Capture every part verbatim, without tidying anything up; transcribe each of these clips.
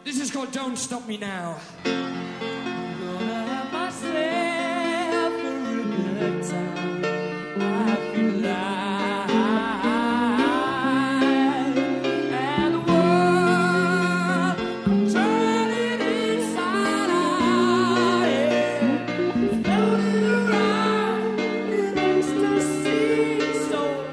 This is called Don't Stop Me Now. Gonna have myself a real good time. I feel alive, and the world I'm turning inside out, yeah. Floating around in ecstasy, so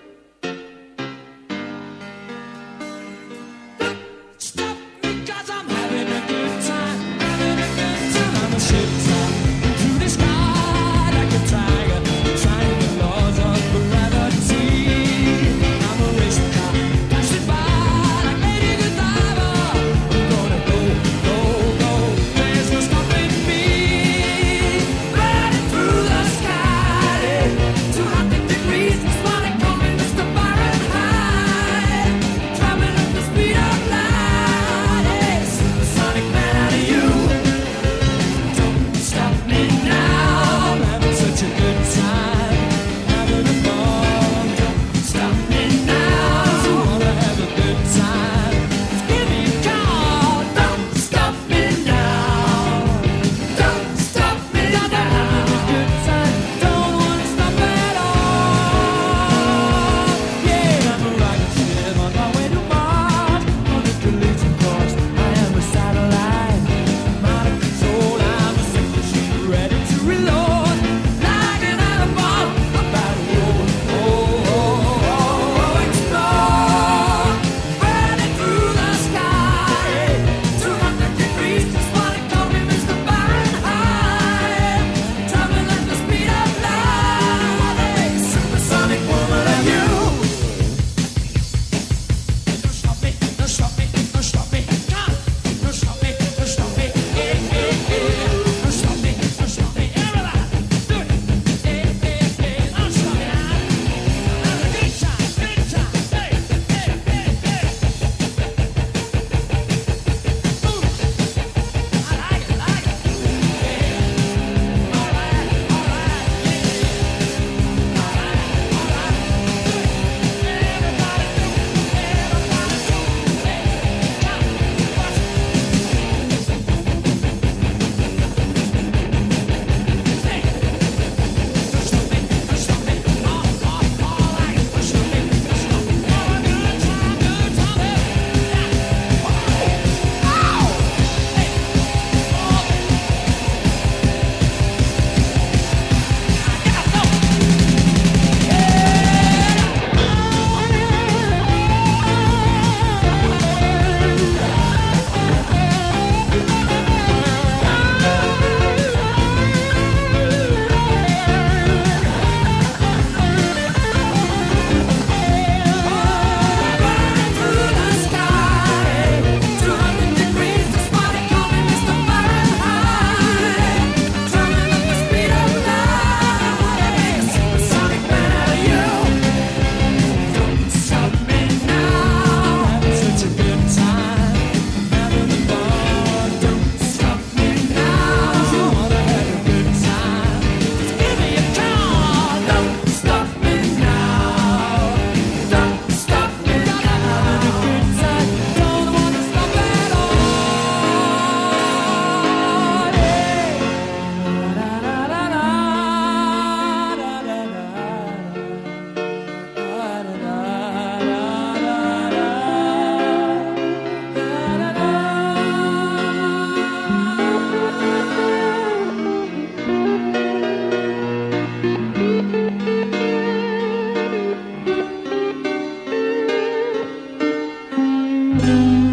Stop me 'cause I'm having a good time, having a good time. I'm a ship top into the sky like a tiger, trying the laws of gravity. I'm a race car, passing by like Lady Godiva. I'm gonna go, go, go. There's no stopping me. Riding through the sky, two hundred degrees. Somebody call me Mister Fahrenheit. Traveling at the speed of light, yeah. Supersonic man out of you. Don't stop me now. I'm having such a good time, having a ball. Don't stop me now. I wanna have a good time. Give me a call. Don't stop me now. Don't stop me now. I'm having a good time. Don't wanna stop at all. Yeah, I'm a rocket ship on my way to Mars. On a collision course, I am a satellite. I'm out of control. I'm a sick machine ready to reload. Like an animal, I'm about to roll. Oh, oh, oh, oh, explode. Burning through the sky. two hundred degrees, just wanna call me Mister Fahrenheit. Traveling at the speed of light. Supersonic woman are you. Don't stop me, don't stop me, don't stop me. Come. Don't stop me, don't stop me. Eh, eh, eh. Don't stop me, don't stop me. Everybody, do it. Eh, eh, eh. Don't stop me. Have a good time, good time. Hey, hey, hey, hey. Ooh. I like it, like it. Yeah. All right, all right. Yeah. All right, all right. Do it. Everybody do it. Everybody do it. Hey, come, watch it. Hey, don't stop me, don't stop me. All, all, all like it. Don't stop me, don't stop me. Oh, good time, good time. Hey, yeah. Oh, ow. Hey, oh. I gotta go. Burning through the sky, two hundred degrees. Just wanna call me Mister Fahrenheit. Traveling at the speed of light. Supersonic man out of you. Don't stop me now. Having such a good time, having a ball. Don't stop me now. You wanna have a good time? Just give me a call. Don't stop me now. Don't stop me now. Having a good time. Don't wanna stop at all. Yeah.